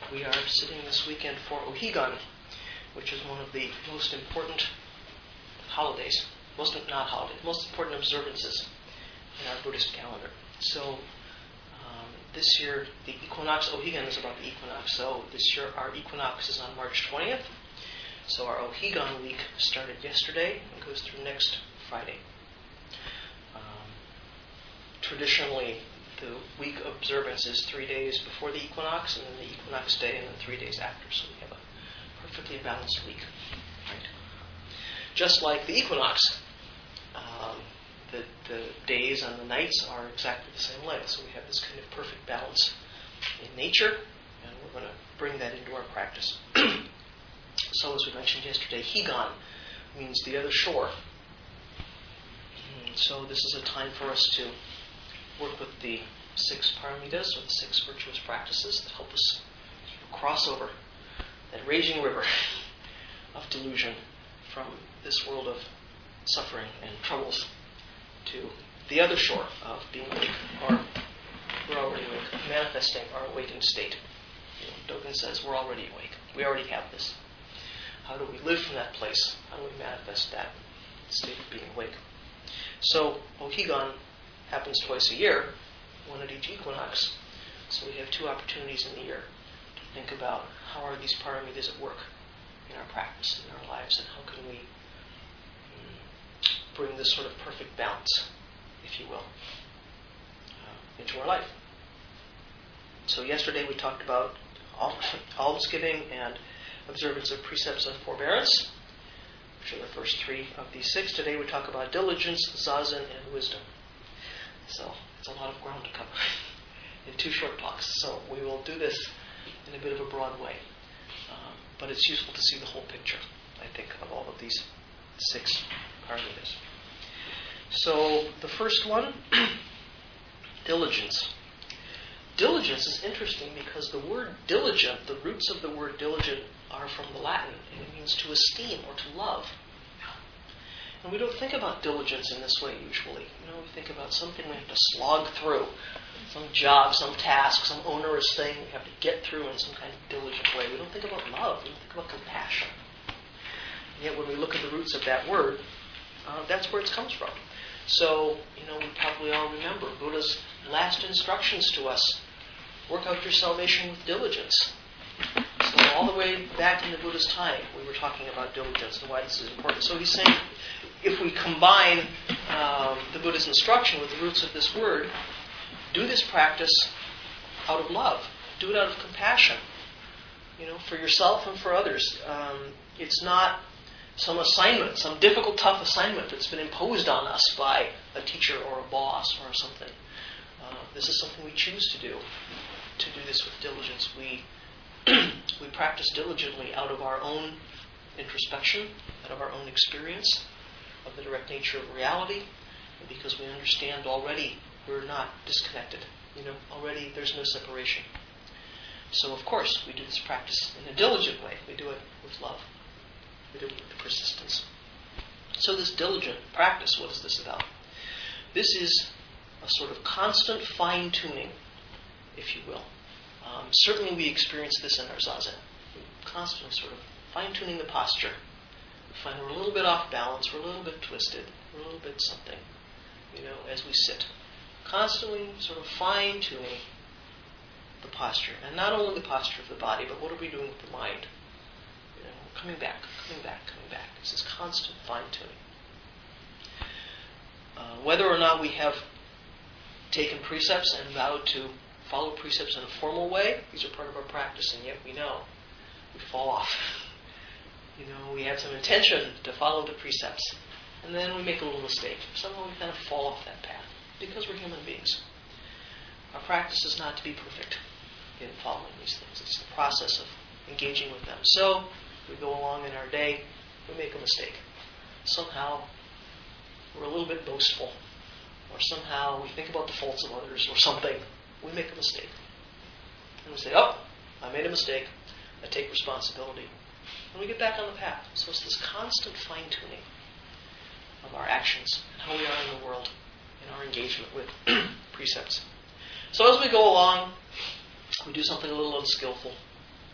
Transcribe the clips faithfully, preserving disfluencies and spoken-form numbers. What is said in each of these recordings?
we are sitting this weekend for Ohigan, which is one of the most important holidays, most not holidays, most important observances in our Buddhist calendar. So um, this year, the equinox, Ohigan is about the equinox. So this year, our equinox is on March twentieth. So our Ohigan week started yesterday and goes through next Friday. Um, traditionally, the week observance is three days before the equinox, and then the equinox day, and then three days after. So we have a perfectly balanced week. Right? Just like the equinox, um, the, the days and the nights are exactly the same length. So we have this kind of perfect balance in nature, and we're going to bring that into our practice. So as we mentioned yesterday, Higan means the other shore. So this is a time for us to work with the six paramitas, or the six virtuous practices that help us cross over that raging river of delusion from this world of suffering and troubles to the other shore of being awake, or we're already awake, manifesting our awakened state. You know, Dogen says we're already awake. We already have this. How do we live from that place? How do we manifest that state of being awake? So Ohigan happens twice a year, one at each equinox. So we have two opportunities in the year to think about how are these paramitas at work in our practice, in our lives, and how can we mm, bring this sort of perfect balance, if you will, uh, into our life. So yesterday we talked about almsgiving and observance of precepts of forbearance, which are the first three of these six. Today we talk about diligence, zazen, and wisdom. So it's a lot of ground to cover in two short talks. So we will do this in a bit of a broad way. Um, but it's useful to see the whole picture, I think, of all of these six paramitas. So the first one, diligence. Diligence is interesting because the word diligent, the roots of the word diligent are from the Latin, and it means to esteem or to love. And we don't think about diligence in this way usually. You know, we think about something we have to slog through, some job, some task, some onerous thing we have to get through in some kind of diligent way. We don't think about love. We don't think about compassion. And yet when we look at the roots of that word, uh, that's where it comes from. So, you know, we probably all remember Buddha's last instructions to us. Work out your salvation with diligence. So all the way back in the Buddha's time, we were talking about diligence and why this is important. So he's saying, if we combine um, the Buddha's instruction with the roots of this word, do this practice out of love. Do it out of compassion, you know, for yourself and for others. Um, it's not some assignment, some difficult, tough assignment that's been imposed on us by a teacher or a boss or something. Uh, this is something we choose to do. To do this with diligence, we we practice diligently out of our own introspection, out of our own experience of the direct nature of reality, and because we understand already we're not disconnected. You know, already there's no separation. So of course we do this practice in a diligent way. We do it with love. We do it with persistence. So this diligent practice, what is this about? This is a sort of constant fine-tuning, if you will. Um, certainly we experience this in our zazen. We're constantly sort of fine-tuning the posture. We find we're a little bit off balance, we're a little bit twisted, we're a little bit something, you know, as we sit. Constantly sort of fine-tuning the posture. And not only the posture of the body, but what are we doing with the mind? You know, coming back, coming back, coming back. It's this constant fine-tuning. Uh, whether or not we have taken precepts and vowed to follow precepts in a formal way, these are part of our practice, and yet we know we fall off. You know, we have some intention to follow the precepts, and then we make a little mistake. Somehow we kind of fall off that path, because we're human beings. Our practice is not to be perfect in following these things. It's the process of engaging with them. So, we go along in our day, we make a mistake. Somehow, we're a little bit boastful, or somehow we think about the faults of others, or something. We make a mistake. And we say, oh, I made a mistake. I take responsibility. And we get back on the path. So it's this constant fine-tuning of our actions and how we are in the world in our engagement with precepts. So as we go along, we do something a little unskillful.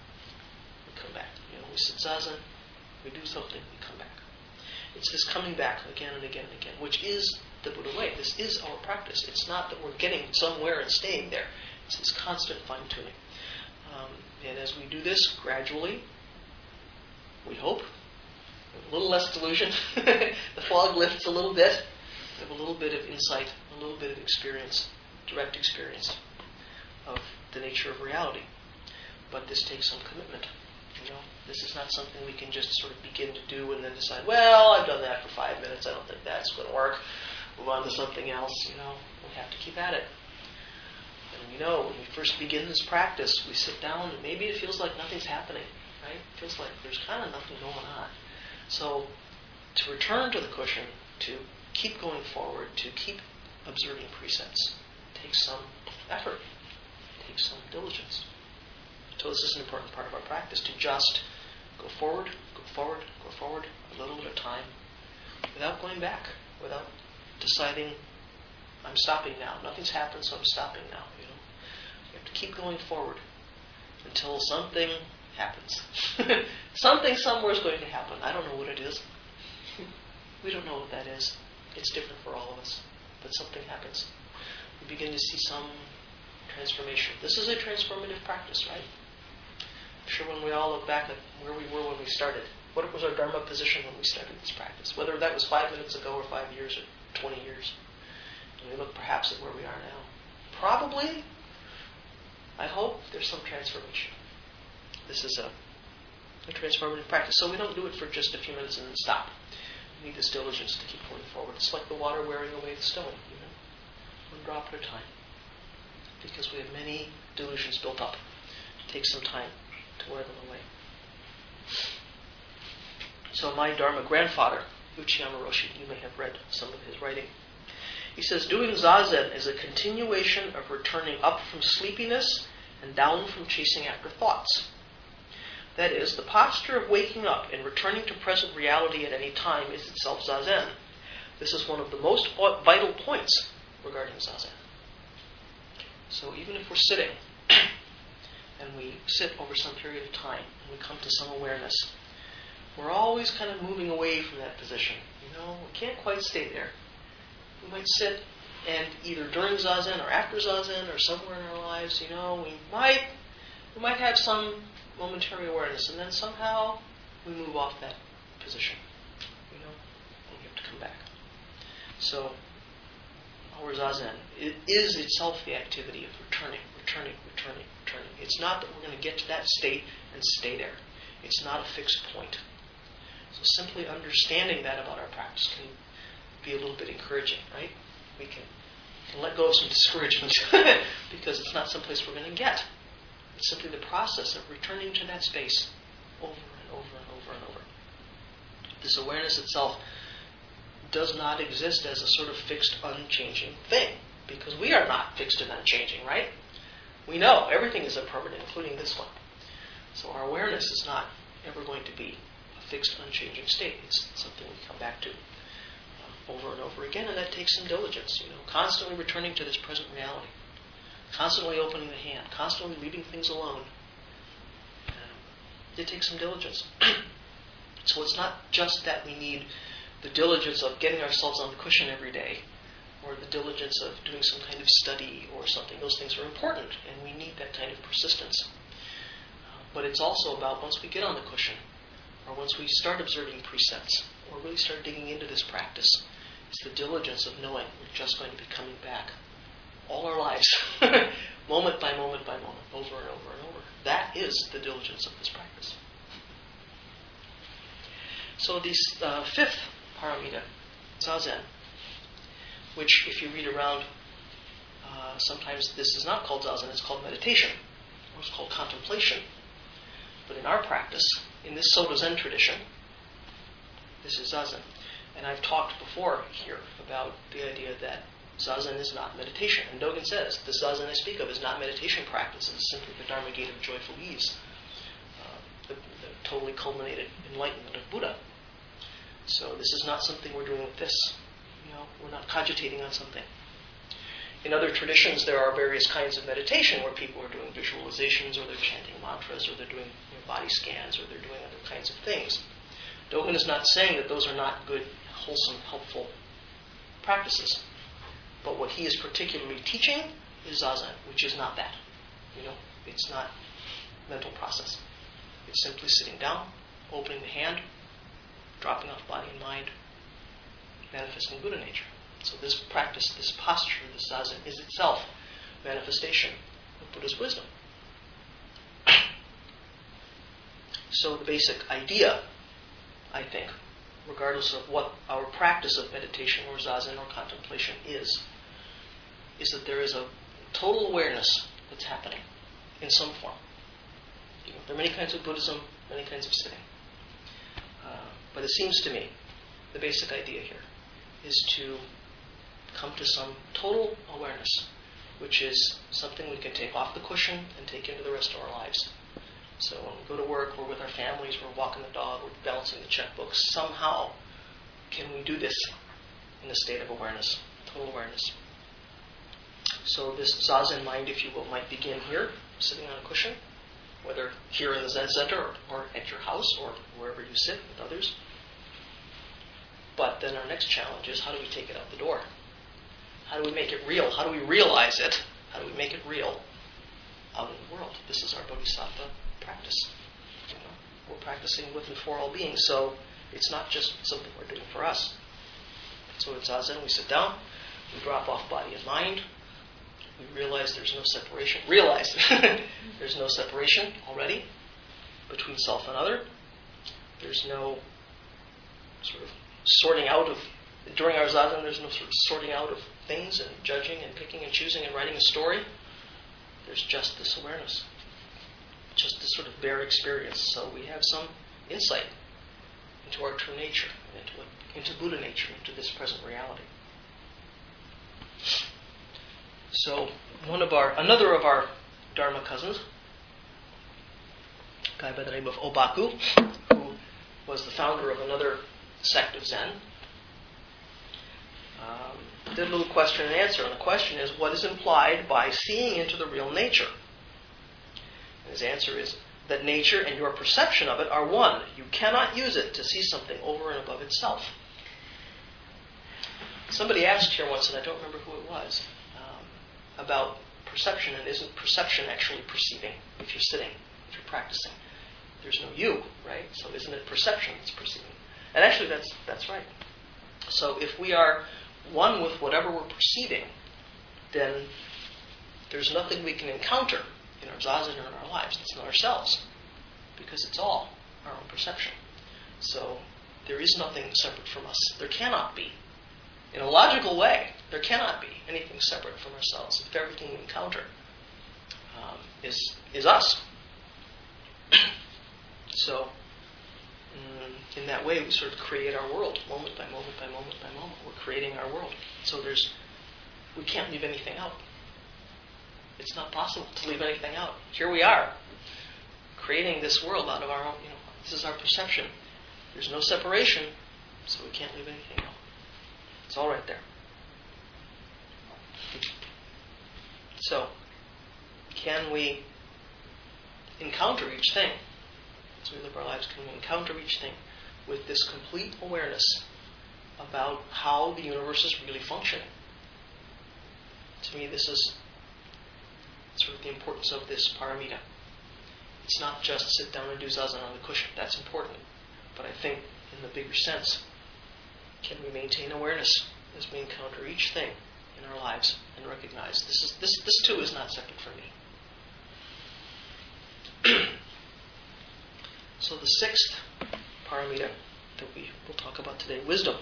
come back. You know, we sit zazen, we do something, we come back. It's this coming back again and again and again, which is the Buddha way. This is our practice. It's not that we're getting somewhere and staying there. It's this constant fine-tuning. Um, and as we do this gradually, we hope, a little less delusion, the fog lifts a little bit, we have a little bit of insight, a little bit of experience, direct experience of the nature of reality. But this takes some commitment. You know, this is not something we can just sort of begin to do and then decide, well, I've done that for five minutes, I don't think that's going to work. Move on to something else, you know. We have to keep at it. And we know when we first begin this practice, we sit down and maybe it feels like nothing's happening, right? It feels like there's kind of nothing going on. So to return to the cushion, to keep going forward, to keep observing precepts, takes some effort, takes some diligence. So this is an important part of our practice, to just go forward, go forward, go forward, a little at a time, without going back, without deciding, I'm stopping now. Nothing's happened, so I'm stopping now. You know, you have to keep going forward until something happens. Something somewhere is going to happen. I don't know what it is. We don't know what that is. It's different for all of us, but something happens. We begin to see some transformation. This is a transformative practice, right? I'm sure when we all look back at where we were when we started, what was our Dharma position when we started this practice? Whether that was five minutes ago or five years or twenty years. And we look perhaps at where we are now. Probably, I hope, there's some transformation. This is a, a transformative practice. So we don't do it for just a few minutes and then stop. We need this diligence to keep going forward. It's like the water wearing away the stone, you know, one drop at a time. Because we have many delusions built up. It takes some time to wear them away. So my Dharma grandfather, Uchiyama Roshi, you may have read some of his writing. He says, doing zazen is a continuation of returning up from sleepiness and down from chasing after thoughts. That is, the posture of waking up and returning to present reality at any time is itself zazen. This is one of the most vital points regarding zazen. So even if we're sitting, and we sit over some period of time, and we come to some awareness, we're always kind of moving away from that position. You know, we can't quite stay there. We might sit, and either during zazen or after zazen or somewhere in our lives, you know, we might we might have some momentary awareness, and then somehow we move off that position. You know, and we have to come back. So our zazen it is itself the activity of returning, returning, returning, returning. It's not that we're going to get to that state and stay there. It's not a fixed point. So simply understanding that about our practice can be a little bit encouraging, right? We can, can let go of some discouragement because it's not someplace we're going to get. It's simply the process of returning to that space over and over and over and over. This awareness itself does not exist as a sort of fixed, unchanging thing, because we are not fixed and unchanging, right? We know everything is impermanent, including this one. So our awareness is not ever going to be a fixed, unchanging state. It's something we come back to uh, over and over again, and that takes some diligence, you know, constantly returning to this present reality, constantly opening the hand, constantly leaving things alone. Um, it takes some diligence. So it's not just that we need the diligence of getting ourselves on the cushion every day, or the diligence of doing some kind of study or something. Those things are important, and we need that kind of persistence. Uh, but it's also about once we get on the cushion, or once we start observing precepts, or really start digging into this practice, it's the diligence of knowing we're just going to be coming back all our lives, moment by moment by moment, over and over and over. That is the diligence of this practice. So the uh, fifth paramita, zazen, which if you read around, uh, sometimes this is not called zazen, it's called meditation, or it's called contemplation. But in our practice, in this Soto Zen tradition, this is zazen. And I've talked before here about the idea that zazen is not meditation. And Dogen says, the zazen I speak of is not meditation practice, it's simply the Dharma gate of joyful ease, uh, the, the totally culminated enlightenment of Buddha. So this is not something we're doing with this. You know, we're not cogitating on something. In other traditions, there are various kinds of meditation where people are doing visualizations, or they're chanting mantras, or they're doing you know, body scans, or they're doing other kinds of things. Dogen is not saying that those are not good, wholesome, helpful practices. But what he is particularly teaching is Zazen, which is not that. You know, it's not mental process. It's simply sitting down, opening the hand, dropping off body and mind, manifesting Buddha nature. So this practice, this posture, this Zazen, is itself manifestation of Buddha's wisdom. So the basic idea, I think, regardless of what our practice of meditation or Zazen or contemplation is, is that there is a total awareness that's happening in some form. You know, there are many kinds of Buddhism, many kinds of sitting. Uh, but it seems to me the basic idea here is to come to some total awareness, which is something we can take off the cushion and take into the rest of our lives. So when we go to work, we're with our families, we're walking the dog, we're balancing the checkbooks. Somehow, can we do this in a state of awareness, total awareness? So this Zazen mind, if you will, might begin here, sitting on a cushion, whether here in the Zen Center or, or at your house or wherever you sit with others. But then our next challenge is, how do we take it out the door? How do we make it real? How do we realize it? How do we make it real out in the world? This is our Bodhisattva practice. You know, we're practicing with and for all beings, so it's not just something we're doing for us. So in Zazen, we sit down, we drop off body and mind, we realize there's no separation. Realize there's no separation already between self and other. There's no sort of sorting out of, during our Zazen, there's no sort of sorting out of things and judging and picking and choosing and writing a story. There's just this awareness, just this sort of bare experience. So we have some insight into our true nature, into what, into Buddha nature, into this present reality. So one of our, another of our Dharma cousins, a guy by the name of Obaku, who was the founder of another sect of Zen, um, did a little question and answer. And the question is, what is implied by seeing into the real nature? And his answer is that nature and your perception of it are one. You cannot use it to see something over and above itself. Somebody asked here once, and I don't remember who it was, um, about perception, and isn't perception actually perceiving if you're sitting, if you're practicing? There's no you, right? So isn't it perception that's perceiving? And actually that's that's right. So if we are one with whatever we're perceiving, then there's nothing we can encounter in our Zazen or in our lives that's not ourselves, because it's all our own perception. So there is nothing separate from us. There cannot be. In a logical way, there cannot be anything separate from ourselves if everything we encounter um, is is us. So mm, in that way, we sort of create our world, moment by moment by moment by moment. We're creating our world. So there's, we can't leave anything out. It's not possible to leave anything out. Here we are, creating this world out of our own, you know, this is our perception. There's no separation, so we can't leave anything out. It's all right there. So, can we encounter each thing? As we live our lives, can we encounter each thing with this complete awareness about how the universe is really functioning? To me, this is sort of the importance of this paramita. It's not just sit down and do Zazen on the cushion. That's important. But I think, in the bigger sense, can we maintain awareness as we encounter each thing in our lives and recognize this is this this too is not separate from me. So the sixth paramita that we will talk about today, wisdom.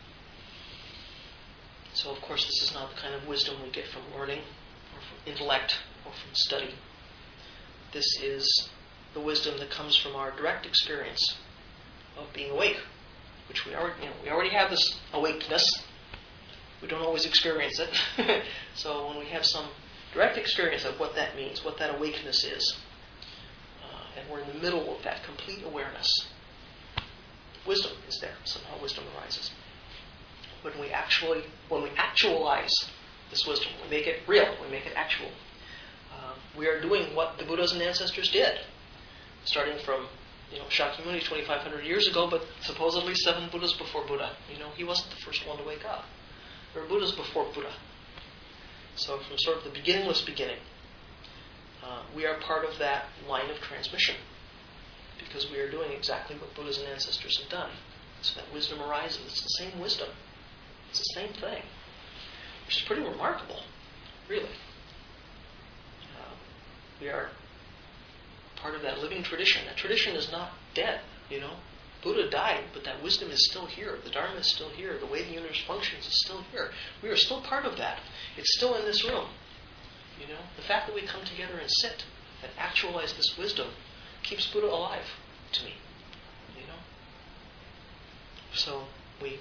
So of course this is not the kind of wisdom we get from learning or from intellect or from study. This is the wisdom that comes from our direct experience of being awake, which we already, you know, we already have this awakeness. We don't always experience it. So when we have some direct experience of what that means, what that awakeness is, uh, and we're in the middle of that complete awareness, wisdom is there. Somehow wisdom arises. When we actually, when we actualize this wisdom. We make it real. We make it actual. Uh, we are doing what the Buddhas and ancestors did, starting from you know Shakyamuni twenty-five hundred years ago, but supposedly seven Buddhas before Buddha. You know, he wasn't the first one to wake up. There were Buddhas before Buddha. So from sort of the beginningless beginning, uh, we are part of that line of transmission because we are doing exactly what Buddhas and ancestors have done. So that wisdom arises. It's the same wisdom. It's the same thing, which is pretty remarkable, really. Uh, we are part of that living tradition. That tradition is not dead, you know. Buddha died, but that wisdom is still here. The Dharma is still here. The way the universe functions is still here. We are still part of that. It's still in this room. You know, the fact that we come together and sit and actualize this wisdom keeps Buddha alive to me. You know, so we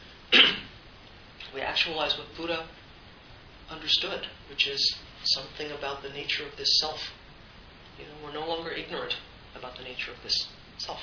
we actualize what Buddha understood, which is something about the nature of this self. You know, we're no longer ignorant about the nature of this self.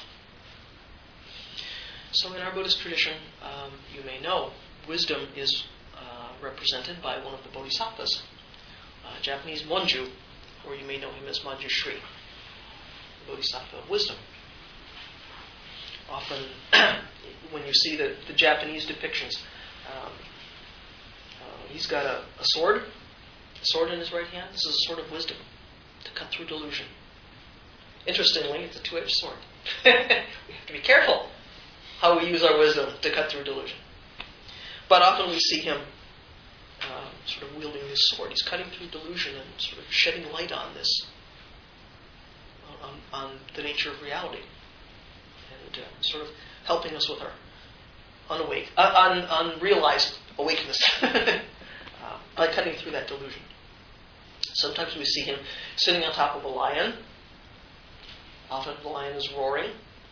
So in our Buddhist tradition, um, you may know, wisdom is uh, represented by one of the bodhisattvas, uh, Japanese Monju, or you may know him as Manjushri, the bodhisattva of wisdom. Often, when you see the, the Japanese depictions, um, uh, he's got a, a sword, a sword in his right hand. This is a sword of wisdom to cut through delusion. Interestingly, it's a two-edged sword. We have to be careful how we use our wisdom to cut through delusion. But often we see him uh, sort of wielding his sword. He's cutting through delusion and sort of shedding light on this, on, on the nature of reality, and uh, sort of helping us with our unawake, uh, un, unrealized awakeness uh, by cutting through that delusion. Sometimes we see him sitting on top of a lion. Often the lion is roaring,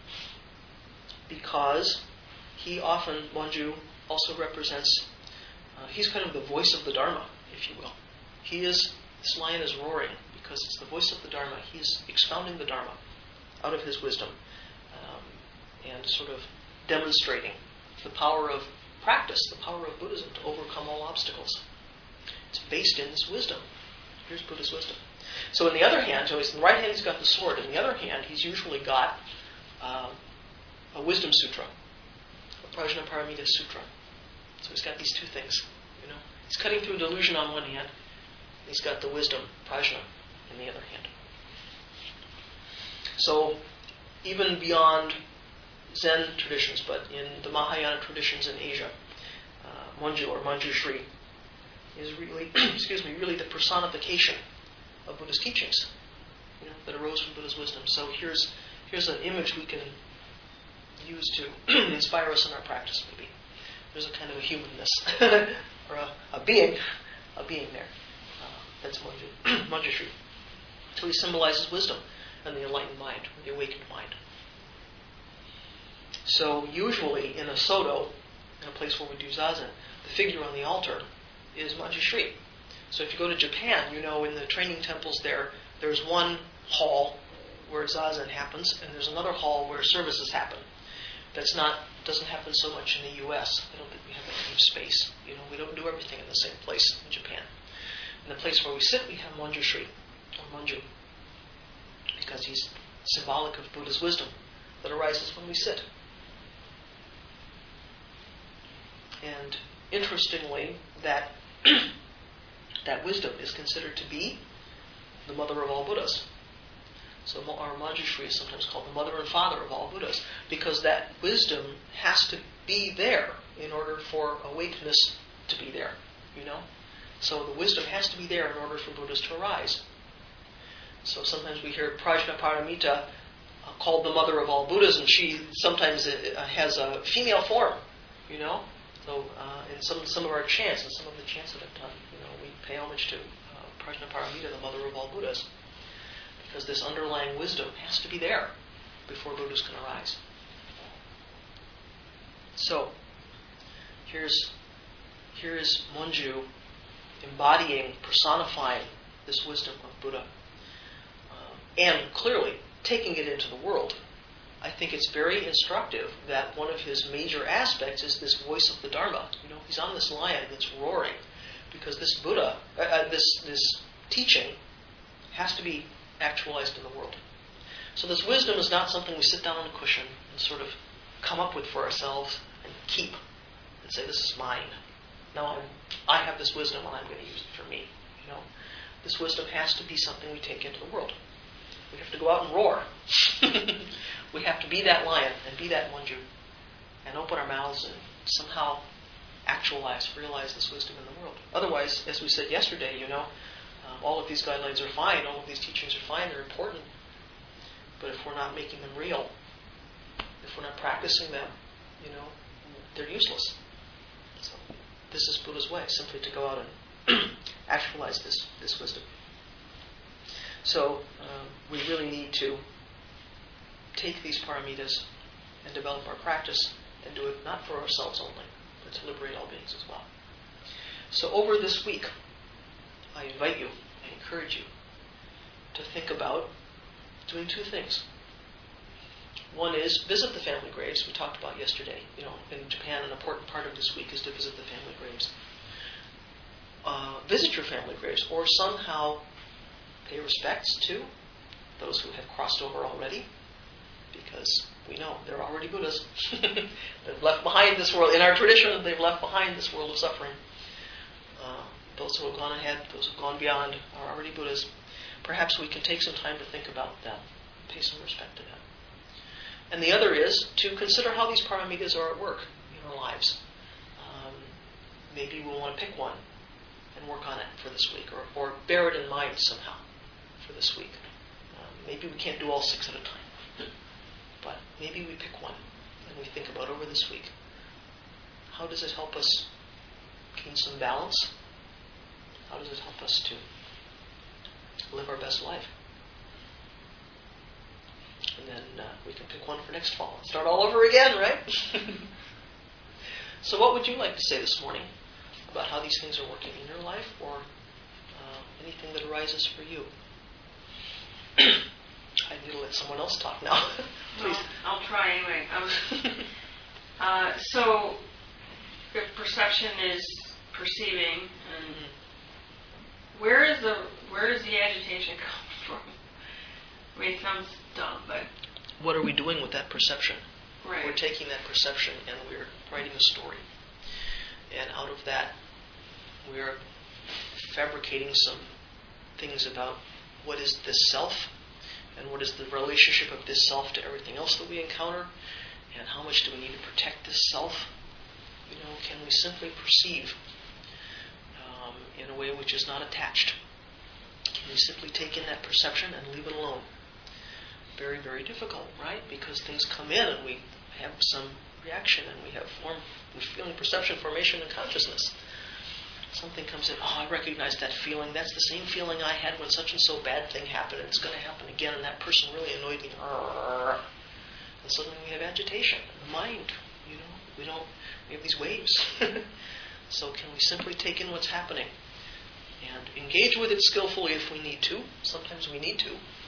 because he often, Monju, also represents, uh, he's kind of the voice of the Dharma, if you will. He is, this lion is roaring because it's the voice of the Dharma. He's expounding the Dharma out of his wisdom um, and sort of demonstrating the power of practice, the power of Buddhism to overcome all obstacles. It's based in this wisdom. Here's Buddha's wisdom. So in the other hand, so he's in the right hand he's got the sword. In the other hand, he's usually got um, a wisdom sutra, a Prajnaparamita sutra. So he's got these two things, you know. He's cutting through delusion on one hand, and he's got the wisdom, prajna, in the other hand. So even beyond Zen traditions, but in the Mahayana traditions in Asia, uh, Monju or Manjushri is really, excuse me, really the personification of Buddha's teachings, you know, that arose from Buddha's wisdom. So here's here's an image we can use to inspire us in our practice. Maybe there's a kind of a humanness or a, a being, a being there. Uh, that's Manju, Manjushri. So he symbolizes wisdom and the enlightened mind, or the awakened mind. So usually in a soto, in a place where we do zazen, the figure on the altar is Manjushri. So if you go to Japan, you know in the training temples there, there's one hall where zazen happens, and there's another hall where services happen. That's not doesn't happen so much in the U S. I don't think we have that kind of space. You know, we don't do everything in the same place in Japan. In the place where we sit, we have Manjushri, or Manju, because he's symbolic of Buddha's wisdom that arises when we sit. And interestingly, that that wisdom is considered to be the mother of all Buddhas. So our Manjushri is sometimes called the mother and father of all Buddhas, because that wisdom has to be there in order for awakeness to be there, you know? So the wisdom has to be there in order for Buddhas to arise. So sometimes we hear Prajnaparamita uh, called the mother of all Buddhas, and she sometimes uh, has a female form, you know? So uh, in some some of our chants, and some of the chants that I've done, you know, we pay homage to uh, Prajnaparamita, the mother of all Buddhas, because this underlying wisdom has to be there before Buddhas can arise. So here's here is Monju embodying, personifying this wisdom of Buddha, um, and clearly taking it into the world. I think it's very instructive that one of his major aspects is this voice of the Dharma. You know, he's on this lion that's roaring, because this Buddha, uh, uh, this this teaching, has to be actualized in the world. So this wisdom is not something we sit down on a cushion and sort of come up with for ourselves and keep and say, this is mine. No, I'm, I have this wisdom and I'm going to use it for me. You know, this wisdom has to be something we take into the world. We have to go out and roar. We have to be that lion and be that Manju and open our mouths and somehow actualize, realize this wisdom in the world. Otherwise, as we said yesterday, you know, um, all of these guidelines are fine, all of these teachings are fine, they're important. But if we're not making them real, if we're not practicing them, you know, they're useless. So this is Buddha's way, simply to go out and actualize this, this wisdom. So um, we really need to take these paramitas and develop our practice and do it not for ourselves only, but to liberate all beings as well. So over this week, I invite you, I encourage you to think about doing two things. One is visit the family graves. We talked about yesterday. You know, in Japan, an important part of this week is to visit the family graves. Uh, visit your family graves, or somehow pay respects to those who have crossed over already, because we know they're already Buddhas. They've left behind this world. In our tradition, they've left behind this world of suffering. Uh, those who have gone ahead, those who have gone beyond, are already Buddhas. Perhaps we can take some time to think about that, pay some respect to them. And the other is to consider how these paramitas are at work in our lives. Um, maybe we'll want to pick one and work on it for this week, or, or bear it in mind somehow for this week. Um, maybe we can't do all six at a time, but maybe we pick one and we think about over this week. How does it help us gain some balance? How does it help us to live our best life? And then uh, we can pick one for next fall and start all over again, right? So what would you like to say this morning about how these things are working in your life, or uh, anything that arises for you? I need to let someone else talk now. Please. Well, I'll try anyway. Um, uh, so if perception is perceiving, and mm-hmm. where is the where does the agitation come from? I mean, it sounds dumb, but what are we doing with that perception? Right. We're taking that perception and we're writing a story. And out of that, we're fabricating some things about what is this self, and what is the relationship of this self to everything else that we encounter, and how much do we need to protect this self? You know, can we simply perceive um, in a way which is not attached? Can we simply take in that perception and leave it alone? Very, very difficult, right? Because things come in and we have some reaction, and we have form, we're feeling perception, formation, and consciousness. Something comes in, oh, I recognize that feeling. That's the same feeling I had when such and so bad thing happened, and it's going to happen again, and that person really annoyed me. And suddenly we have agitation in the mind. You know, we don't. We have these waves. So can we simply take in what's happening and engage with it skillfully if we need to? Sometimes we need to.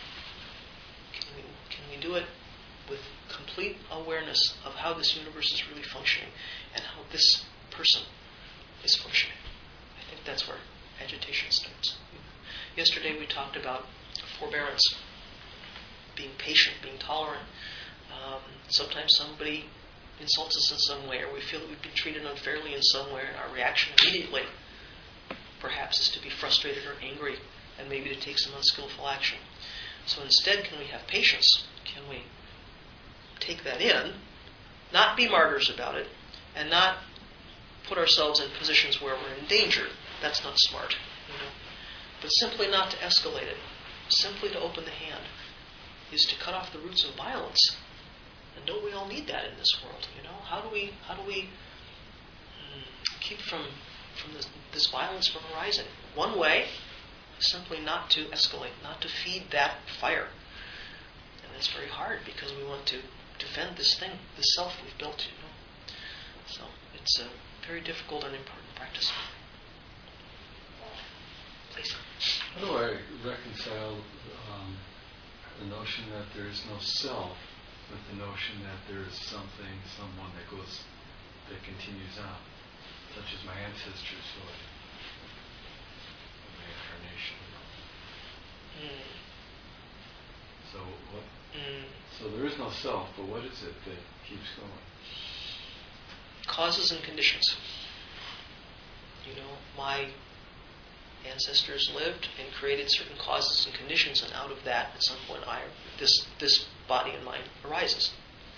Can we, can we do it with complete awareness of how this universe is really functioning and how this person is functioning? I think that's where agitation starts. Yesterday we talked about forbearance, being patient, being tolerant. Um, sometimes somebody insults us in some way, or we feel that we've been treated unfairly in some way, and our reaction immediately perhaps is to be frustrated or angry, and maybe to take some unskillful action. So instead, can we have patience? Can we take that in, not be martyrs about it, and not put ourselves in positions where we're in danger? That's not smart, you know. But simply not to escalate it, simply to open the hand, is to cut off the roots of violence. And don't we all need that in this world? You know, how do we how do we mm, keep from from this, this violence from arising? One way is simply not to escalate, not to feed that fire. And it's very hard because we want to defend this thing, this self we've built. You know, so it's a very difficult and important practice. Please. How do I reconcile um, the notion that there is no self with the notion that there is something, someone that goes, that continues on, such as my ancestors would? Mm. So what? Mm. So there is no self, but what is it that keeps going? Causes and conditions. You know, my ancestors lived and created certain causes and conditions, and out of that, at some point, I this this body and mind arises.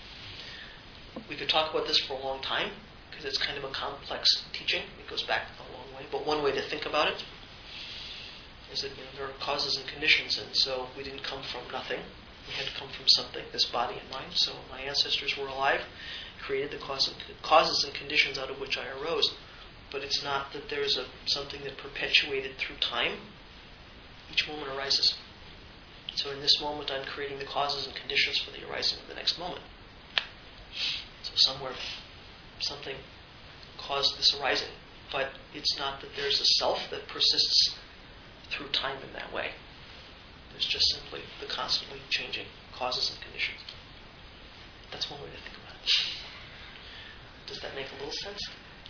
We could talk about this for a long time because it's kind of a complex teaching. It goes back a long way. But one way to think about it is that, you know, there are causes and conditions, and so we didn't come from nothing. We had to come from something, this body and mind. So my ancestors were alive, created the cause and, causes and conditions out of which I arose. But it's not that there's a something that perpetuated through time. Each moment arises. So in this moment, I'm creating the causes and conditions for the arising of the next moment. So somewhere, something caused this arising. But it's not that there's a self that persists through time in that way. There's just simply the constantly changing causes and conditions. That's one way to think about it. Does that make a little sense?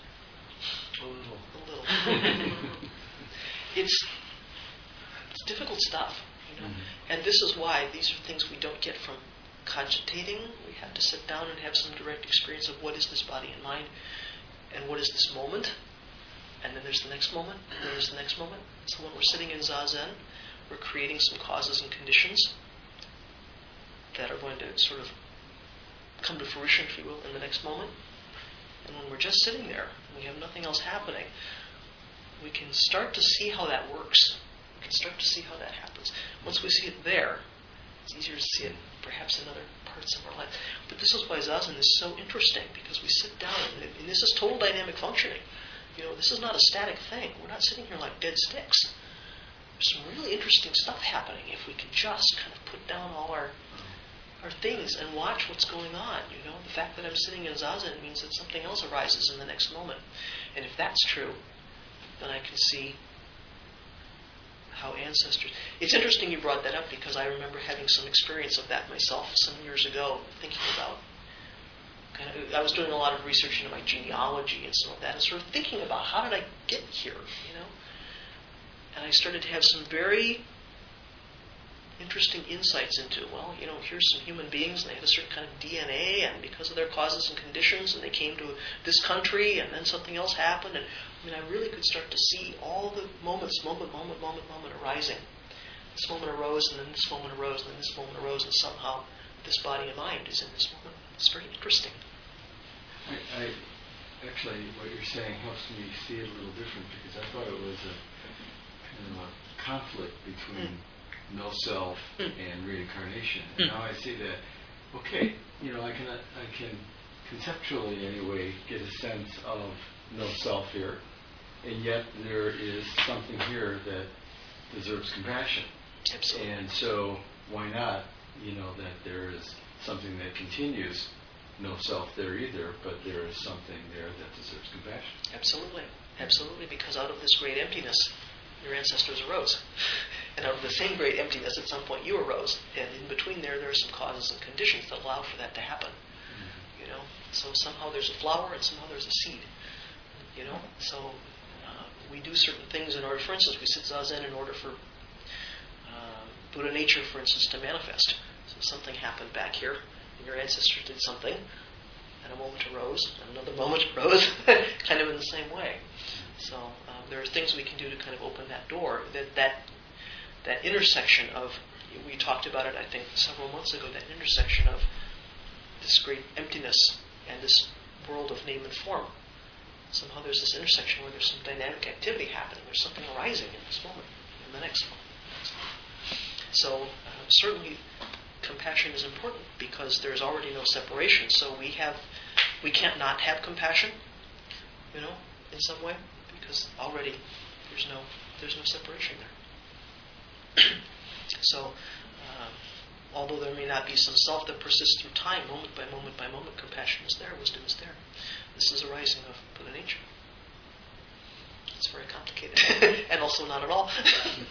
A little. A little. it's it's difficult stuff, you know. Mm-hmm. And this is why these are things we don't get from cogitating. We have to sit down and have some direct experience of what is this body and mind, and what is this moment. And then there's the next moment, and then there's the next moment. So when we're sitting in Zazen, we're creating some causes and conditions that are going to sort of come to fruition, if you will, in the next moment. And when we're just sitting there, we have nothing else happening, we can start to see how that works. We can start to see how that happens. Once we see it there, it's easier to see it perhaps in other parts of our life. But this is why Zazen is so interesting, because we sit down, and, and this is total dynamic functioning. You know, this is not a static thing. We're not sitting here like dead sticks. There's some really interesting stuff happening if we can just kind of put down all our our things and watch what's going on. You know, the fact that I'm sitting in Zazen means that something else arises in the next moment. And if that's true, then I can see how ancestors... It's interesting you brought that up, because I remember having some experience of that myself some years ago, thinking about... Kind of, I was doing a lot of research into my genealogy and some of that, and sort of thinking about how did I get here, you know? And I started to have some very interesting insights into, well, you know, here's some human beings, and they had a certain kind of D N A, and because of their causes and conditions, and they came to this country, and then something else happened, and I mean, I really could start to see all the moments, moment, moment, moment, moment arising. This moment arose, and then this moment arose, and then this moment arose, and somehow this body and mind is in this moment. It's very interesting. I, I actually, what you're saying helps me see it a little different, because I thought it was a kind of a conflict between mm. no self mm. and reincarnation. And mm. now I see that, okay, you know, I can I can conceptually anyway get a sense of no self here, and yet there is something here that deserves compassion. Absolutely. And so why not, you know, that there is something that continues, no self there either, but there is something there that deserves compassion. Absolutely. Absolutely, because out of this great emptiness, your ancestors arose. And out of the same great emptiness, at some point you arose. And in between there, there are some causes and conditions that allow for that to happen. Mm-hmm. You know, so somehow there's a flower and somehow there's a seed. You know, so uh, we do certain things in order, for instance, we sit Zazen in order for uh, Buddha nature, for instance, to manifest. So something happened back here, and your ancestors did something, and a moment arose, and another moment arose, kind of in the same way. So um, there are things we can do to kind of open that door, that that that intersection of, we talked about it, I think, several months ago, that intersection of this great emptiness and this world of name and form. Somehow there's this intersection where there's some dynamic activity happening. There's something arising in this moment, in the next moment. So uh, certainly compassion is important, because there's already no separation. So we have, we can't not have compassion, you know, in some way, because already there's no there's no separation there. So, uh, although there may not be some self that persists through time, moment by moment by moment, compassion is there, wisdom is there. This is a rising of Buddha nature. It's very complicated, and also not at all.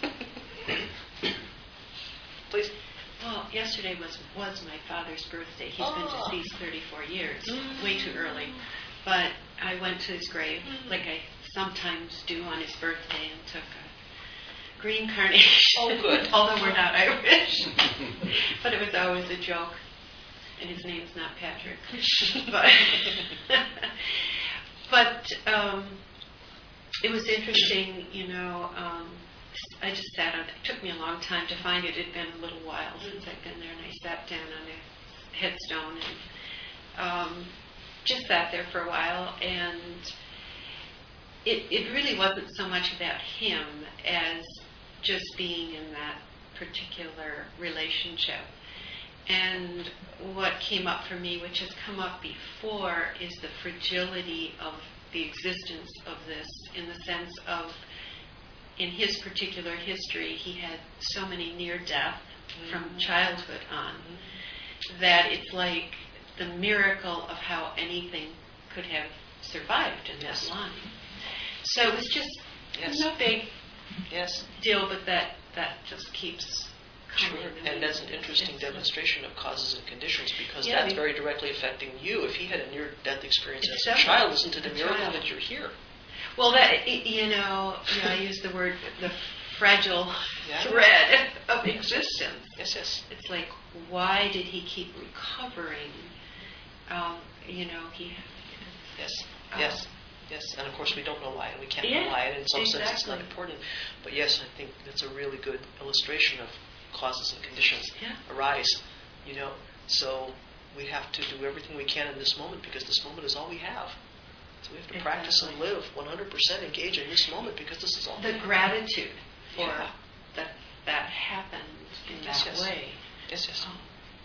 Please. Well, yesterday was was my father's birthday. He's oh. been deceased thirty-four years, mm. way too early. But I went to his grave, mm. like I sometimes do on his birthday, and took a green carnation. Oh, good. Although we're not Irish. But it was always a joke. And his name's not Patrick. but but um, it was interesting, you know, um, I just sat on it. It took me a long time to find it. It had been a little while since I'd been there, and I sat down on a headstone and um, just sat there for a while, and it, it really wasn't so much about him as just being in that particular relationship. And what came up for me, which has come up before, is the fragility of the existence of this, in the sense of, in his particular history, he had so many near-death from mm-hmm. childhood on, mm-hmm. that it's like the miracle of how anything could have survived in yes. that line. So it was just yes. no big yes. deal, but that, that just keeps coming. Sure. And that's an interesting it's demonstration of causes and conditions, because yeah, that's very directly affecting you. If he had a near-death experience as so a child, isn't it a, a miracle child. that you're here? Well, that, you know, you know, I use the word, the fragile yeah. thread of existence. Yes, yes. It's like, why did he keep recovering? Um, you know, he... Yes, um, yes, yes. And of course we don't know why, and we can't yeah, know why, and in some exactly. sense it's not important. But yes, I think that's a really good illustration of causes and conditions yeah. arise, you know. So we have to do everything we can in this moment, because this moment is all we have. So we have to exactly. practice and live one hundred percent engage in this moment, because this is all the we have. gratitude for yeah. that that happened in yes, that yes. way. Yes, yes. Oh.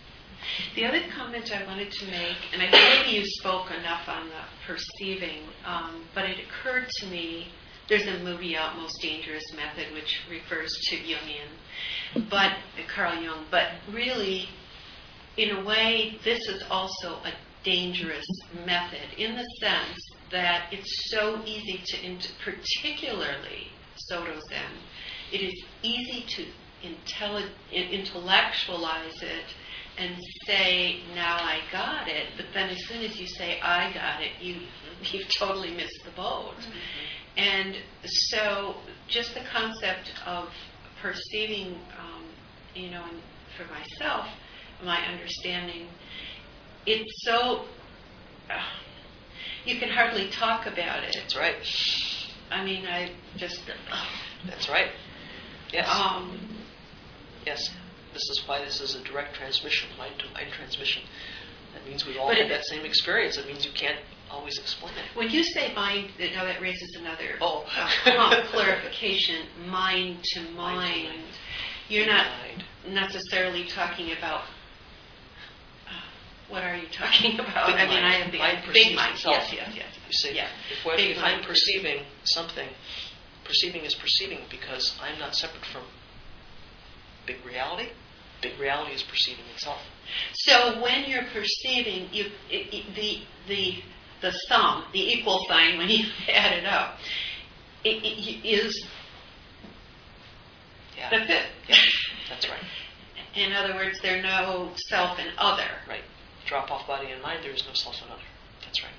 The other comment I wanted to make, and I think maybe you spoke enough on the perceiving, um, but it occurred to me, there's a movie out, Most Dangerous Method, which refers to Jungian, but Carl Jung, but really, in a way, this is also a dangerous method, in the sense that it's so easy to, int- particularly Soto Zen, it is easy to intelli- intellectualize it and say, now I got it, but then as soon as you say, I got it, you, you've totally missed the boat. Mm-hmm. And so just the concept of perceiving, um, you know, and for myself, my understanding, it's so, uh, you can hardly talk about it. That's right. I mean, I just... Uh, That's right. Yes. Um, yes. This is why this is a direct transmission, mind-to-mind transmission. That means we all But have it- that same experience. It means you can't always explain it. when you say mind, now that raises another Oh. uh, clarification, mind to mind. Mind to mind. You're not Mind. necessarily talking about, uh, what are you talking about? Big I mean, mind. I have the Mind big perceives mind. itself. Yes, yes, yes. You see, Yeah. if, we're, Big if mind I'm perceiving something, perceiving is perceiving because I'm not separate from big reality. Big reality is perceiving itself. So when you're perceiving, you it, it, the the the sum, the equal sign, when you add it up, it, it is Yeah. that's it. Yeah. That's right. In other words, there are no self and other. Right. Drop off body and mind, there is no self and other. That's right.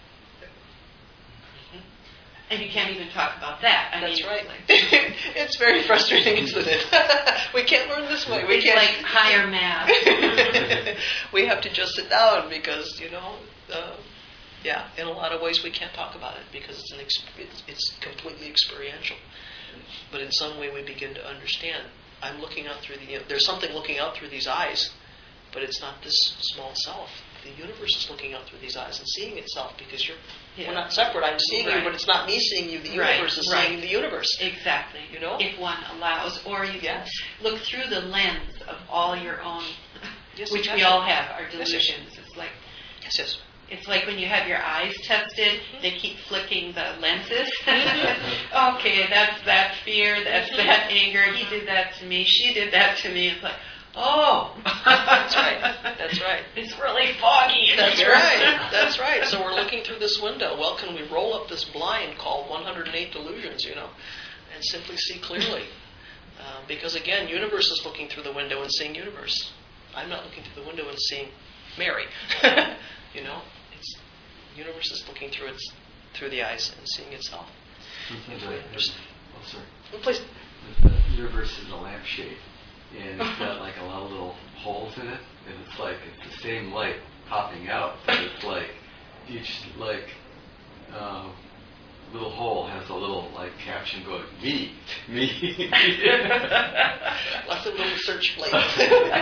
And you can't even talk about that. I That's mean, right. It's, like, It's very frustrating, isn't it? We can't learn this way. We it's can't. like higher math. We have to just sit down because, you know, uh, yeah, in a lot of ways we can't talk about it because it's an ex- it's, it's completely experiential. But in some way we begin to understand. I'm looking out through the, you know, there's something looking out through these eyes, but it's not this small self. The universe is looking out through these eyes and seeing itself because you're Yeah. we're not separate. I'm seeing Right. you, but it's not me seeing you. The Right, universe is right. seeing the universe. Exactly. You know? If one allows, or you Yes. can look through the lens of all your own, Yes, which exactly. we all have, our Yes, yes. delusions. It's like Yes, yes. it's like when you have your eyes tested, they keep flicking the lenses. Okay, that's that fear, that's that anger. He did that to me. She did that to me. It's like, oh, That's right. That's right. It's really foggy. in That's here. right. That's right. So we're looking through this window. Well, can we roll up this blind called one hundred eight delusions, you know, and simply see clearly? Uh, because again, universe is looking through the window and seeing universe. I'm not looking through the window and seeing Mary. You know, it's universe is looking through its through the eyes and seeing itself. Sometimes If I we have, understand. oh, sorry. Oh, please. that the universe is a lampshade, and it's got like a lot of little holes in it, and it's like it's the same light popping out, but it's like each like uh, little hole has a little like caption going, me, me. Lots of little search lights.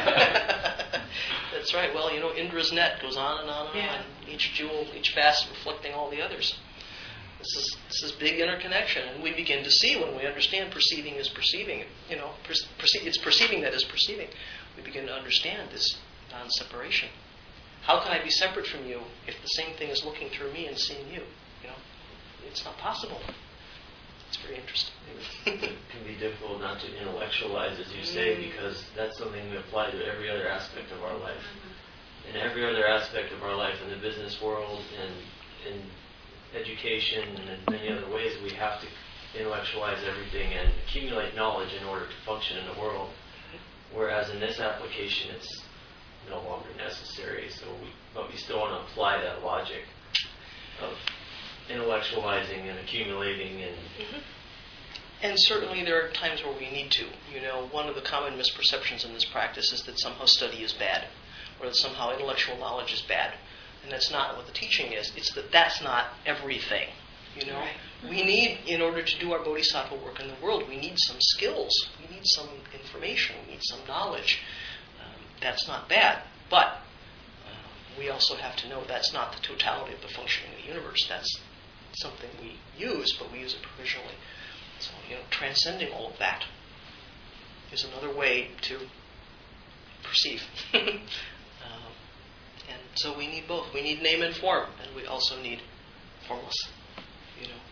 That's right. Well, you know, Indra's net goes on and on and Yeah. on. Each jewel, each facet reflecting all the others. This is this is big interconnection, and we begin to see when we understand perceiving is perceiving. You know, perce- perce- it's perceiving that is perceiving. We begin to understand this non-separation. How can I be separate from you if the same thing is looking through me and seeing you? You know, it's not possible. It's very interesting. It can be difficult not to intellectualize, as you say, because that's something we apply to every other aspect of our life. In every other aspect of our life, in the business world, and in education, and in many other ways, we have to intellectualize everything and accumulate knowledge in order to function in the world. Whereas in this application, it's no longer necessary. So, we, but we still want to apply that logic of intellectualizing and accumulating and. Mm-hmm. And certainly there are times where we need to. You know, one of the common misperceptions in this practice is that somehow study is bad, or that somehow intellectual knowledge is bad. And that's not what the teaching is. It's that that's not everything. You know, Right. we need, in order to do our bodhisattva work in the world, we need some skills. We need some information. We need some knowledge. Um, that's not bad. But uh, we also have to know that's not the totality of the functioning of the universe. That's something we use, but we use it provisionally. So, you know, transcending all of that is another way to perceive. um, and so we need both. We need name and form, and we also need formless. You know,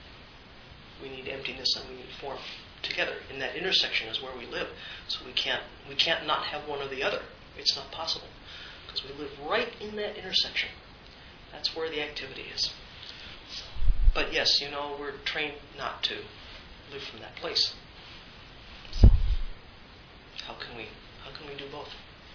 we need emptiness and we need form together. In that intersection is where we live. So we can't we can't not have one or the other. It's not possible because we live right in that intersection. That's where the activity is. But yes, you know, we're trained not to live from that place. So how can we how can we do both?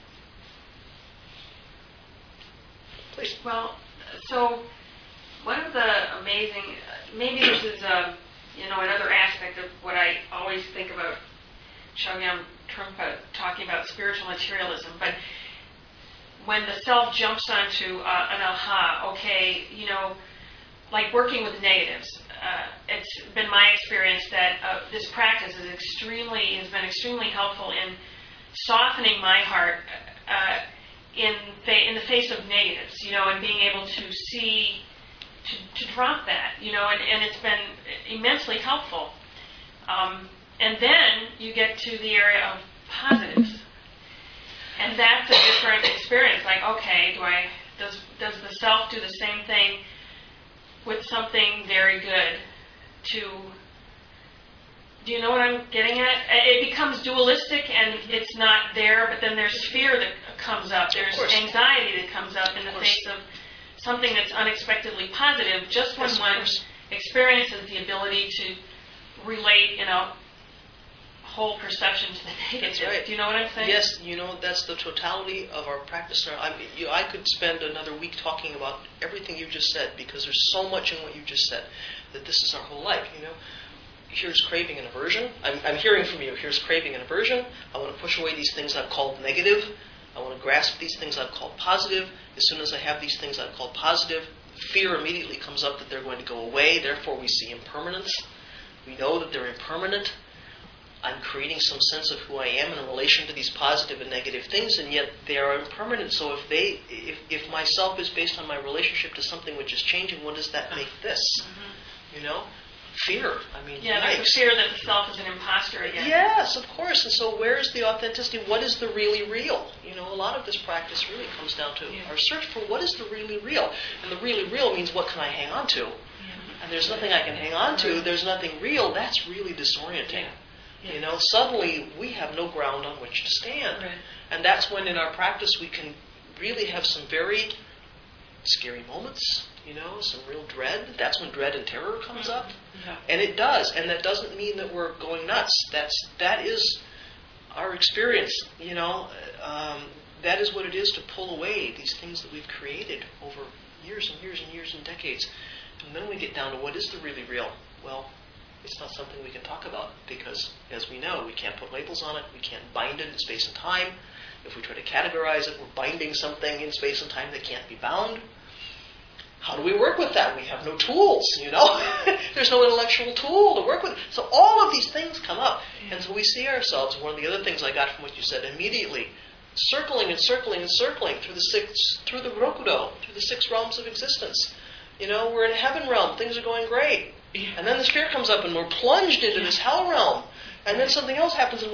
Please. Well, so one of the amazing, maybe this is a, you know, another aspect of what I always think about Chogyam Trungpa talking about spiritual materialism, but when the self jumps onto uh, an aha, okay, you know, like working with negatives, uh, it's been my experience that uh, this practice is extremely, has been extremely helpful in softening my heart uh, in fa- in the face of negatives, you know, and being able to see, to, to drop that, you know, and, and it's been immensely helpful. Um, and then you get to the area of positives. And that's a different experience. Like, okay, do I does does the self do the same thing with something very good? To do you know what I'm getting at? It becomes dualistic, and it's not there. But then there's fear that comes up. There's anxiety that comes up in the face of something that's unexpectedly positive. Just when Yes, of one course. experiences the ability to relate in a whole perception to the negative. That's right. Do you know what I'm saying? Yes, you know, that's the totality of our practice. I mean, you, I could spend another week talking about everything you just said because there's so much in what you just said that this is our whole life, you know. Here's craving and aversion. I'm, I'm hearing from you. Here's craving and aversion. I want to push away these things I've called negative. I want to grasp these things I've called positive. As soon as I have these things I've called positive, fear immediately comes up that they're going to go away. Therefore, we see impermanence. We know that they're impermanent. I'm creating some sense of who I am in relation to these positive and negative things, and yet they are impermanent. So if they, if, if myself is based on my relationship to something which is changing, what does that make this? Mm-hmm. You know, fear. I mean, yeah, yikes. there's a fear that the self is an imposter again. Yes, of course. And so, where is the authenticity? What is the really real? You know, a lot of this practice really comes down to Yeah. our search for what is the really real, and the really real means what can I hang on to? Yeah. And there's nothing I can hang on to. Right. There's nothing real. That's really disorienting. Yeah. Yeah. You know, suddenly we have no ground on which to stand. Right. And that's when in our practice we can really have some very scary moments, you know, some real dread. That's when dread and terror comes up. Yeah. And it does. And that doesn't mean that we're going nuts. That's, that is our experience, you know. Um, that is what it is to pull away these things that we've created over years and years and years and decades. And then we get down to what is the really real? Well, it's not something we can talk about because, as we know, we can't put labels on it. We can't bind it in space and time. If we try to categorize it, we're binding something in space and time that can't be bound. How do we work with that? We have no tools, you know? There's no intellectual tool to work with. So all of these things come up. And so we see ourselves, one of the other things I got from what you said immediately, circling and circling and circling through the six, through the Rokudo, through the six realms of existence. You know, we're in a heaven realm. Things are going great. And then the sphere comes up and we're plunged into this hell realm. And then something else happens and we're